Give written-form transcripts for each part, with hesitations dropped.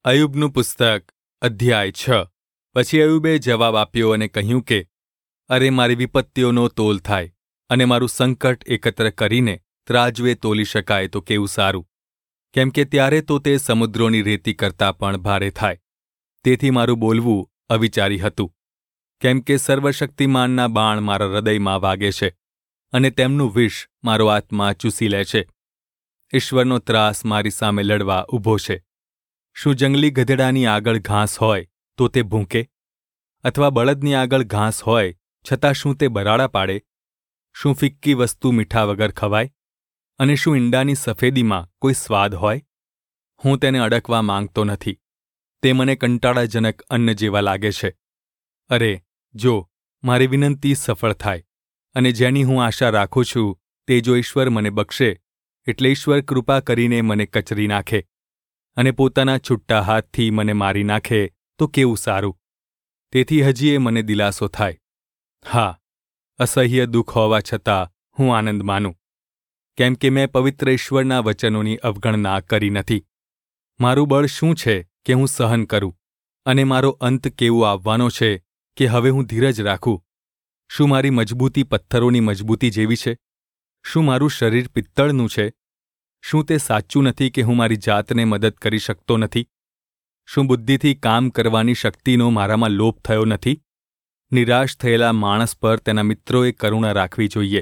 અયુબનું પુસ્તક અધ્યાય 6। પછી અયુબે જવાબ આપ્યો અને કહ્યું કે, અરે મારી વિપત્તિઓનો તોલ થાય અને મારું સંકટ એકત્ર કરીને ત્રાજવે તોલી શકાય તો કેવું સારું, કેમ કે ત્યારે તો તે સમુદ્રોની રેતી કરતાં પણ ભારે થાય। તેથી મારું બોલવું અવિચારી હતું, કેમ કે સર્વશક્તિમાનના બાણ મારા હૃદયમાં વાગે છે અને તેમનું વિષ મારો આત્મા ચૂસી લે છે। ઈશ્વરનો ત્રાસ મારી સામે લડવા ઊભો છે। શું જંગલી ગધેડાની આગળ ઘાસ હોય તો તે ભૂંકે? અથવા બળદની આગળ ઘાસ હોય છતાં શું તે બરાડા પાડે? શું ફિક્કી વસ્તુ મીઠા વગર ખવાય? અને શું ઈંડાની સફેદીમાં કોઈ સ્વાદ હોય? હું તેને અડકવા માંગતો નથી, તે મને કંટાળાજનક અન્ન જેવા લાગે છે। અરે જો મારી વિનંતી સફળ થાય અને જેની હું આશા રાખું છું તે જો ઈશ્વર મને બક્ષે, એટલે ઈશ્વર કૃપા કરીને મને કચરી નાખે અને પોતાના છૂટા હાથથી મને મારી નાખે તો કેવું સારું। તેથી હજીએ મને દિલાસો થાય। હા, અસહ્ય દુઃખ હોવા છતાં હું આનંદ માનું, કેમ કે મેં પવિત્ર ઈશ્વરના વચનોની અવગણના કરી નથી। મારું બળ શું છે કે હું સહન કરું, અને મારો અંત કેવો આવવાનો છે કે હવે હું ધીરજ રાખું? શું મારી મજબૂતી પથ્થરોની મજબૂતી જેવી છે? શું મારું શરીર પિત્તળનું છે? શું તે સાચું નથી કે હું મારી જાતને મદદ કરી શકતો નથી? શું બુદ્ધિથી કામ કરવાની શક્તિનો મારામાં લોપ થયો નથી? નિરાશ થયેલા માણસ પર તેના મિત્રોએ કરુણા રાખવી જોઈએ।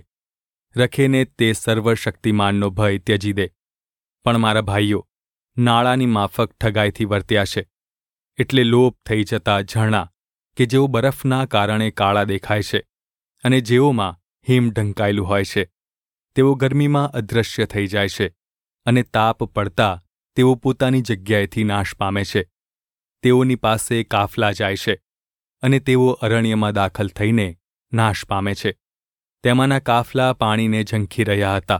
રખેને તે સર્વશક્તિમાનનો ભય ત્યજી દે। પણ મારા ભાઈઓ નાળાની માફક ઠગાઈથી વર્ત્યા છે, એટલે લોપ થઈ જતા ઝરણા કે જેઓ બરફના કારણે કાળા દેખાય છે અને જેઓમાં હિમ ઢંકાયેલું હોય છે, તેઓ ગરમીમાં અદૃશ્ય થઈ જાય છે અને તાપ પડતા તેઓ પોતાની જગ્યાએથી નાશ પામે છે। તેઓની પાસે કાફલા જાય છે અને તેઓ અરણ્યમાં દાખલ થઈને નાશ પામે છે। તેમાંના કાફલા પાણીને ઝંખી રહ્યા હતા।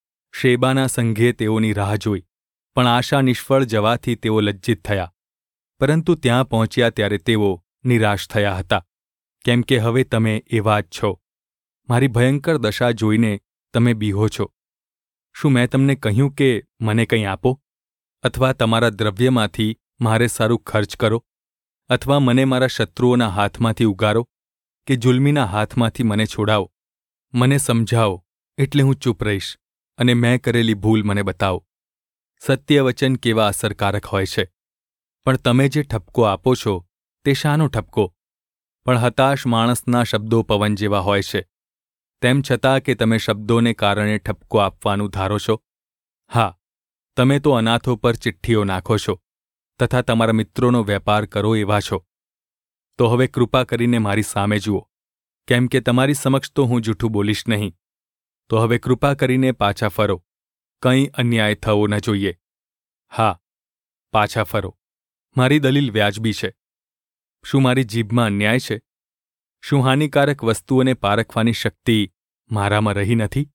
શેબાના સંઘે તેઓની રાહ જોઈ, પણ આશા નિષ્ફળ જવાથી તેઓ લજ્જિત થયા, પરંતુ ત્યાં પહોંચ્યા ત્યારે તેઓ નિરાશ થયા હતા, કેમ કે હવે તમે એવા જ છો। મારી ભયંકર દશા જોઈને તમે બીહો છો। શું મેં તમને કહ્યું કે મને કંઈ આપો? અથવા તમારા દ્રવ્યમાંથી મારે સારું ખર્ચ કરો? અથવા મને મારા શત્રુઓના હાથમાંથી ઉગારો કે જુલ્મીના હાથમાંથી મને છોડાવો? મને સમજાવો એટલે હું ચૂપ રહીશ, અને મેં કરેલી ભૂલ મને બતાવો। સત્ય વચન કેવા અસરકારક હોય છે, પણ તમે જે ઠપકો આપો છો તે શાનો ઠપકો? પણ હતાશ માણસના શબ્દો પવન જેવા હોય છે, તેમ છતાં કે તમે શબ્દોને કારણે ઠપકો આપવાનું ધારો છો? હા, તમે તો અનાથો પર ચિઠ્ઠીઓ નાખો છો તથા તમારા મિત્રોનો વેપાર કરો એવા છો। તો હવે કૃપા કરીને મારી સામે જુઓ, કેમ કે તમારી સમક્ષ તો હું જૂઠું બોલીશ નહીં। તો હવે કૃપા કરીને પાછા ફરો, કંઈ અન્યાય થવો ન જોઈએ। હા, પાછા ફરો, મારી દલીલ વ્યાજબી છે। શું મારી જીભમાં અન્યાય છે? શું હાનિકારક વસ્તુઓને પારખવાની શક્તિ મારામાં રહી નથી?